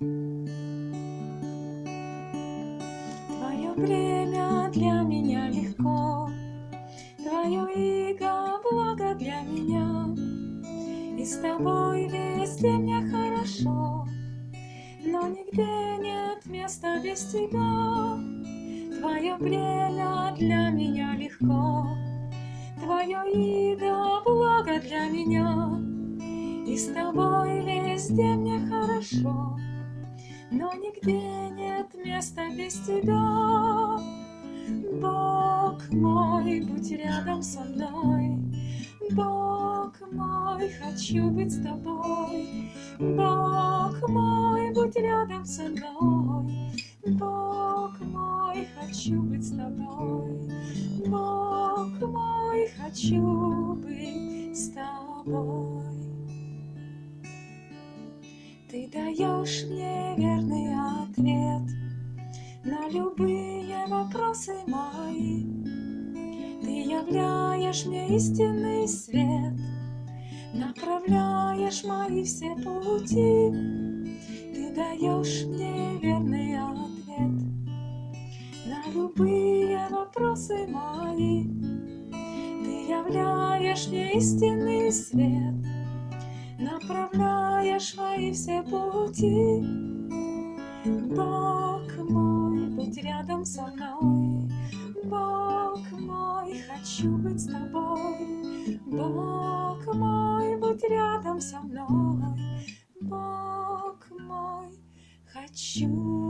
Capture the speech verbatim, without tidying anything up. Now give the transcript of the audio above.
Твое бремя для меня легко, Твое иго благо для меня, и с тобой везде мне хорошо, но нигде нет места без тебя. Твое бремя для меня легко, Твое иго благо для меня, и с тобой везде мне хорошо, но нигде нет места без тебя. Бог мой, будь рядом со мной, Бог мой, хочу быть с тобой. Бог мой, будь рядом со мной, Бог мой, хочу быть с тобой. Бог мой, хочу быть с тобой. Ты даешь мне верный ответ на любые вопросы мои. Ты являешь мне истинный свет, направляешь мои все пути. Ты даешь мне верный ответ на любые вопросы мои. Ты являешь мне истинный свет, направляешь мои все пути. Бог мой, будь рядом со мной, Бог мой, хочу быть с тобой. Бог мой, будь рядом со мной, Бог мой, хочу